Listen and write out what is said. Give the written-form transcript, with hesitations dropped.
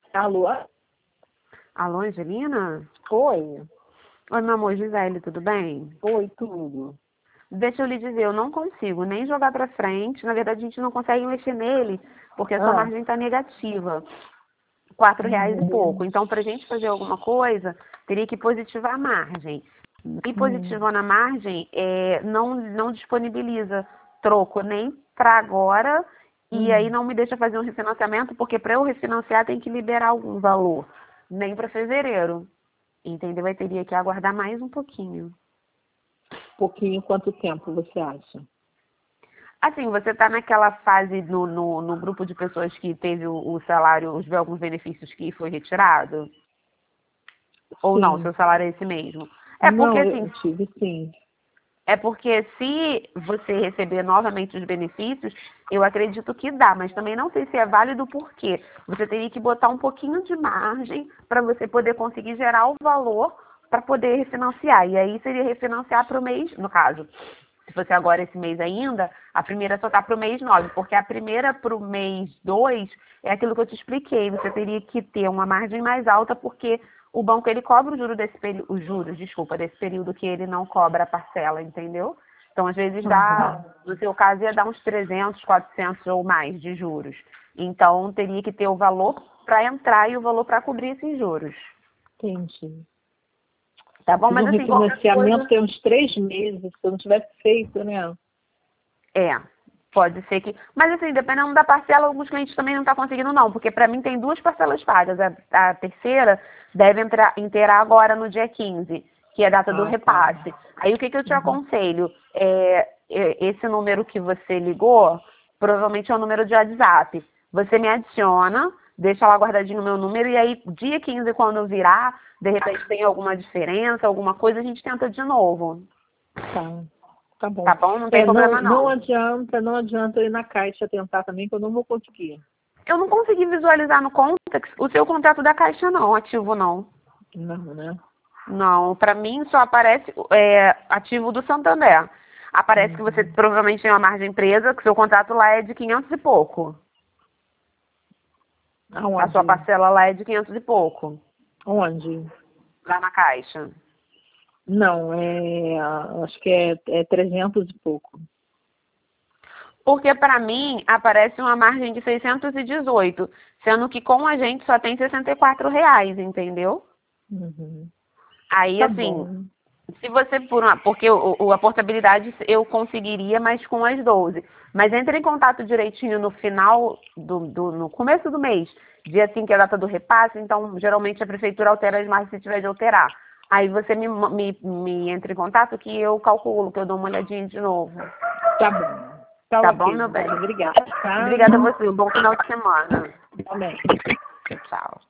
Alô? Alô, Angelina? Oi. Oi, meu amor, Gisele, tudo bem? Oi, tudo. Deixa eu lhe dizer, eu não consigo nem jogar pra frente. Na verdade, a gente não consegue mexer nele, porque a sua Ah. margem tá negativa. R$ 4 e pouco. Uhum. Então, pra gente fazer alguma coisa, teria que positivar a margem. E Uhum. positivando a margem, não disponibiliza troco nem para agora, e aí Uhum. não me deixa fazer um refinanciamento, porque para eu refinanciar tem que liberar algum valor. Nem para fevereiro. Entendeu? Aí teria que aguardar mais um pouquinho. Pouquinho, quanto tempo você acha? Assim, você está naquela fase no grupo de pessoas que teve o salário, alguns benefícios que foi retirado? Ou não, Sim. seu salário é esse mesmo? É porque Não, assim, eu tive sim. é porque se você receber novamente os benefícios, eu acredito que dá, mas também não sei se é válido porque você teria que botar um pouquinho de margem para você poder conseguir gerar o valor para poder refinanciar. E aí seria refinanciar para o mês, no caso, se fosse agora esse mês ainda, a primeira só está para o mês 9, porque a primeira para o mês 2 é aquilo que eu te expliquei. Você teria que ter uma margem mais alta, porque o banco ele cobra o juro desse período, os juros, desculpa, desse período que ele não cobra a parcela, entendeu? Então, às vezes dá, Aham. no seu caso, ia dar uns 300, 400 ou mais de juros. Então, teria que ter o valor para entrar e o valor para cobrir esses juros. Entendi. Tá bom? Fiz um Mas assim, qualquer refinanciamento coisa. tem uns 3 meses, se eu não tivesse feito, né? É, pode ser que. Mas assim, dependendo da parcela, alguns clientes também não estão conseguindo, não, porque para mim tem duas parcelas pagas. A terceira deve inteirar agora no dia 15, que é a data do Ah, tá. repasse. Aí o que eu te Uhum. aconselho? Esse número que você ligou, provavelmente é o número de WhatsApp. Você me adiciona, deixa lá guardadinho o meu número, e aí, dia 15, quando virar, de repente tem alguma diferença, alguma coisa, a gente tenta de novo. Tá. Tá bom. Tá bom? Não tem Não, problema, não não. adianta, não adianta eu ir na caixa tentar também, que eu não vou conseguir. Eu não consegui visualizar no Contact o seu contrato da Caixa, não, ativo não. Não, né? Não, para mim só aparece ativo do Santander. Aparece que você Uhum. provavelmente tem uma margem presa, que seu contrato lá é de 500 e pouco. A sua Aonde? parcela lá é de 500 e pouco, Onde? lá na Caixa. Não, acho que é 300 e pouco. Porque para mim aparece uma margem de 618, sendo que com a gente só tem R$ 64, entendeu? Uhum. Aí, Tá assim, bom. se você porque a portabilidade eu conseguiria, mas com as 12. Mas entre em contato direitinho no final, no começo do mês, dia 5 que é a data do repasse, então geralmente a prefeitura altera as margens se tiver de alterar. Aí você me entra em contato que eu calculo, que eu dou uma olhadinha de novo. Tá bom. Tá Tá bom, ok, meu bem? Gisele. Obrigada, tá? Obrigada a você. Um bom final de semana. Também. Tchau, tchau.